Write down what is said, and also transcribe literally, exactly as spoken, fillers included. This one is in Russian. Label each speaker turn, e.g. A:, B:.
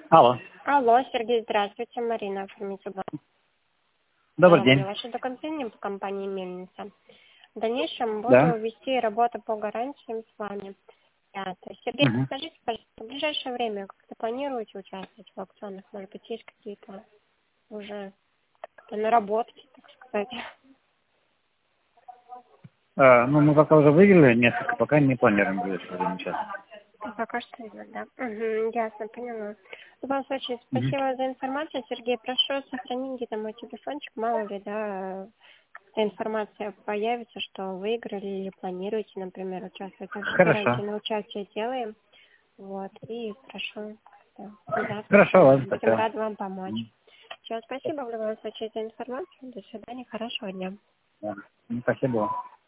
A: Алло.
B: Алло, Сергей, здравствуйте, Марина, оформитель банка.
A: Добрый день.
B: Ваши документы в компании «Мельница». В дальнейшем буду
A: Да.
B: вести работу по гарантиям с вами. Пятое. Сергей,
A: Мгм.
B: скажите, пожалуйста, в ближайшее время как-то планируете участвовать в аукционах? Может быть, есть какие-то уже как-то наработки, так сказать?
A: А, ну, мы пока уже выиграли несколько, пока не планируем ближайшее время участвовать.
B: Пока что нет, да? Угу, ясно, поняла. В любом случае,
A: Мгм.
B: спасибо за информацию, Сергей. Прошу сохранить где-то мой телефончик, мало ли, да, эта информация появится, что выиграли или планируете, например, участвовать. Также гарантии
A: Хорошо.
B: на участие делаем. Вот, и прошу как-то связаться с
A: Хорошо,
B: нами.
A: ладно,
B: Будем
A: спасибо.
B: рады вам помочь.
A: Мгм.
B: Все, спасибо в любом случае за информацию. До свидания, хорошего дня.
A: Да. Ну, спасибо.